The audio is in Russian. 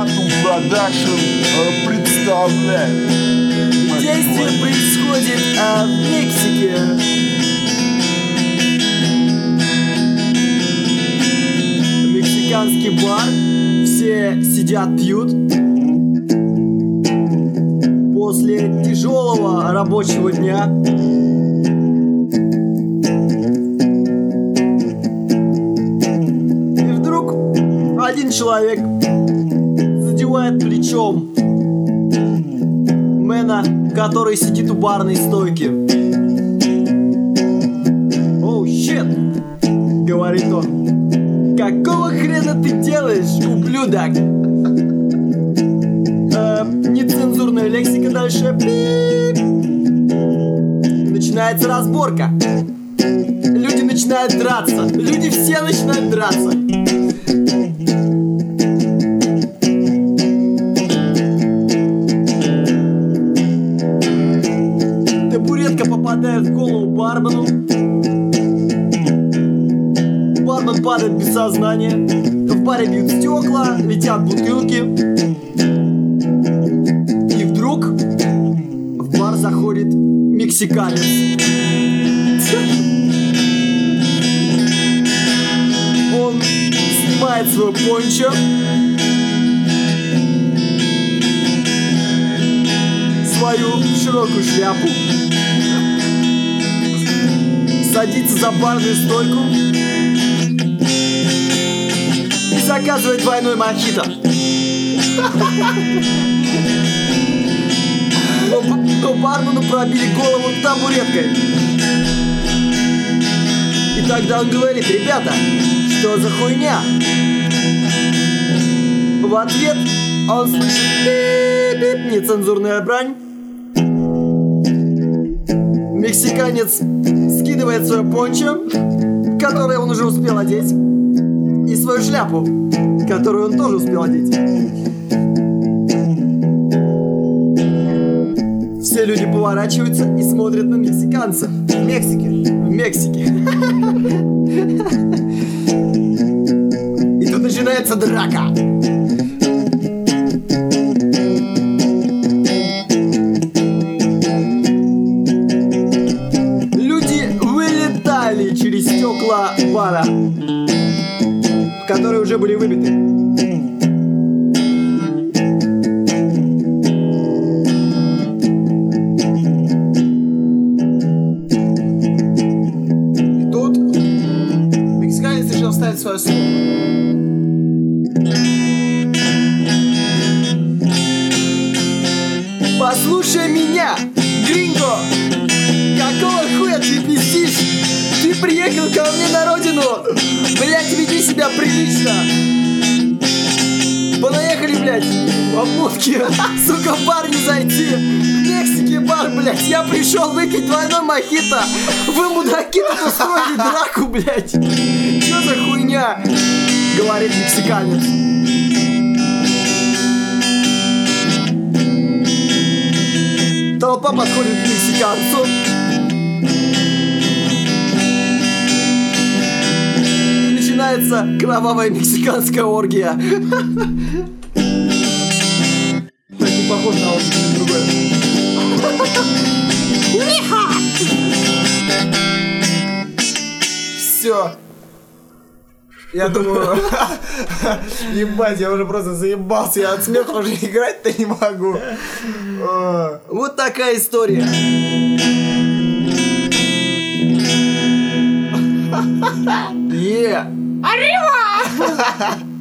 Battle Production представляет. Действие происходит в Мексике. Мексиканский бар. Все сидят, пьют. После тяжелого рабочего дня. И вдруг один человек задевает плечом мэна, который сидит у барной стойки. «Оу, щет!» — говорит он. «Какого хрена ты делаешь, ублюдок?» Нецензурная лексика дальше. Начинается разборка. Люди начинают драться. Люди все начинают драться. Табуретка попадает в голову бармену. Бармен падает без сознания. В баре бьют стекла, летят бутылки. И вдруг в бар заходит мексиканец. Он снимает свой пончо, свою широкую шляпу, садится за барную стойку и заказывает двойной мохито. Но бармену пробили голову табуреткой. И тогда он говорит: «Ребята, что за хуйня?» В ответ он слышит пип-пип, нецензурная брань. Мексиканец скидывает свое пончо, которое он уже успел одеть, и свою шляпу, которую он тоже успел одеть. Все люди поворачиваются и смотрят на мексиканца. В Мексике. И тут начинается драка. Люди вылетали через стекла бара, которые уже были выбиты. Ставить свое слово. Послушай меня, гринго! Какого хуя ты пиздишь? Ты приехал ко мне на родину! Блять, веди себя прилично! Понаехали, блять, в обмотке! Сука, в бар не зайти! В Мексике бар, блять! Я пришел выпить двойной мохито! Вы, мудаки, тут устроили драку, блять! Что за хуйня? Говорит мексиканец. Толпа подходит к мексиканцу. И начинается кровавая мексиканская оргия. Так не похож на оргию, другое. Все. Я думаю, ебать, я уже просто заебался, я от смеха уже играть-то не могу. Вот такая история. Arriba!